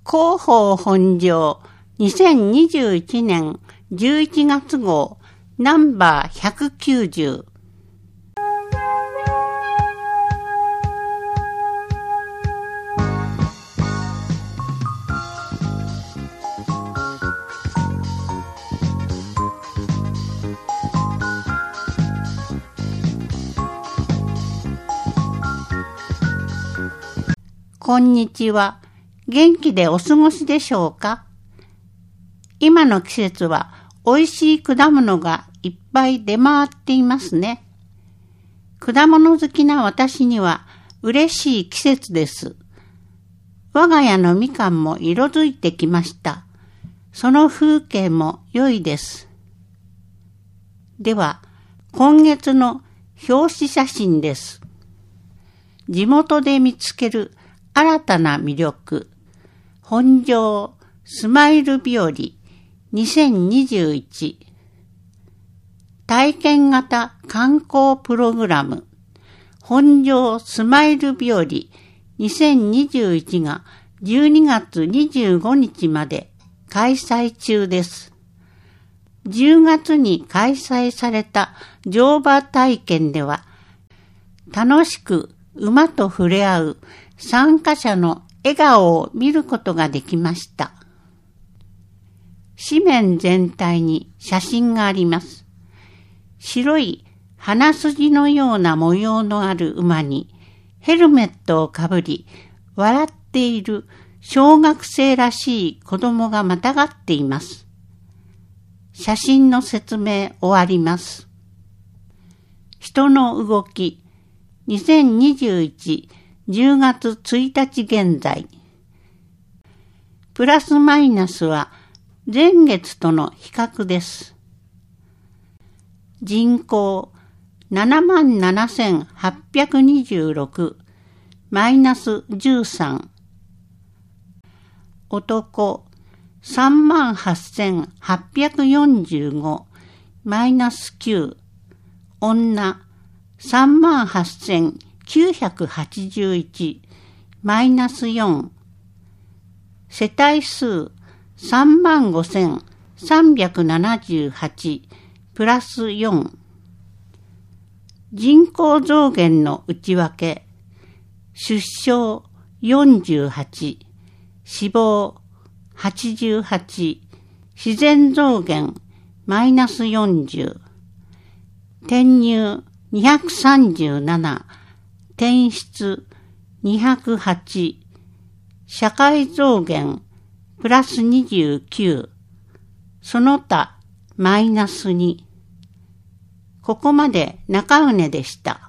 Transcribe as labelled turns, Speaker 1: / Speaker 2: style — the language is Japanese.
Speaker 1: 広報本庄2021年11月号ナンバー190。こんにちは。元気でお過ごしでしょうか？今の季節は美味しい果物がいっぱい出回っていますね。果物好きな私には嬉しい季節です。我が家のみかんも色づいてきました。その風景も良いです。では、今月の表紙写真です。地元で見つける新たな魅力、本庄スマイル日和2021体験型観光プログラム本庄スマイル日和2021が12月25日まで開催中です。10月に開催された乗馬体験では楽しく馬と触れ合う参加者の笑顔を見ることができました。紙面全体に写真があります。白い鼻筋のような模様のある馬にヘルメットをかぶり、笑っている小学生らしい子供がまたがっています。写真の説明終わります。人の動き2021 10月1日現在。プラスマイナスは前月との比較です。人口77,826マイナス13。男38,845マイナス9。女38,981マイナス4。世帯数35,378プラス4。人口増減の内訳。出生48、死亡88、自然増減マイナス40。転入237、転出208、社会増減プラス29、その他マイナス2。ここまで中畝でした。